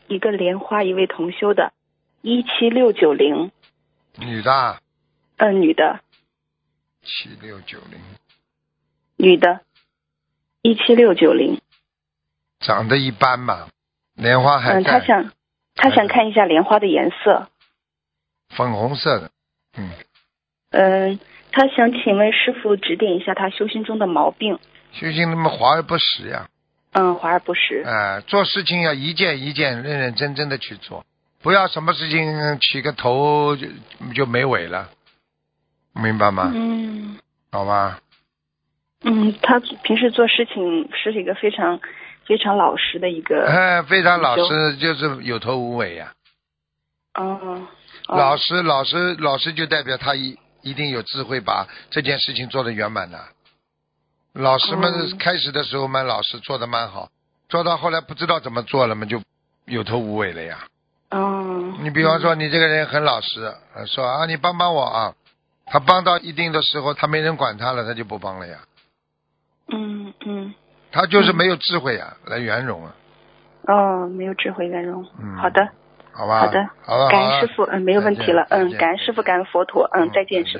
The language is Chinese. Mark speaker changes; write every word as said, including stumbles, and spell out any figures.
Speaker 1: 一个莲花一位同修的，一七六九零。
Speaker 2: 女的。
Speaker 1: 嗯，女的。
Speaker 2: 七六九零。
Speaker 1: 女的。一七六九零。
Speaker 2: 长得一般嘛，莲花还在。
Speaker 1: 嗯，他想他想看一下莲花的颜色。
Speaker 2: 粉红色的。嗯。
Speaker 1: 嗯，他想请问师父指点一下他修心中的毛病。
Speaker 2: 修心那么华而不实呀。
Speaker 1: 嗯，华而不实。
Speaker 2: 哎、呃，做事情要一件一件认认真真的去做，不要什么事情起个头就就没尾了，明白吗？
Speaker 1: 嗯。
Speaker 2: 好吧。
Speaker 1: 嗯，他平时做事情是一个非常非常老实的一个。
Speaker 2: 哎，非常老实，就是有头无尾呀、
Speaker 1: 啊。哦。
Speaker 2: 老实老实老实就代表他一一定有智慧，把这件事情做得圆满的。老实们、哦、开始的时候蛮老实，做得蛮好，做到后来不知道怎么做了嘛，就有头无尾了呀。
Speaker 1: 哦。
Speaker 2: 你比方说你这个人很老实，嗯、说啊你帮帮我啊，他帮到一定的时候他没人管他了，他就不帮了呀。
Speaker 1: 嗯嗯。
Speaker 2: 他就是没有智慧啊、嗯、来圆融啊。
Speaker 1: 哦，没有智慧圆融。
Speaker 2: 嗯。
Speaker 1: 好的。
Speaker 2: 好吧。
Speaker 1: 好的。
Speaker 2: 好了。
Speaker 1: 感恩师父，嗯，没有问题了，嗯，感恩师父，感恩佛陀，嗯，再见师父。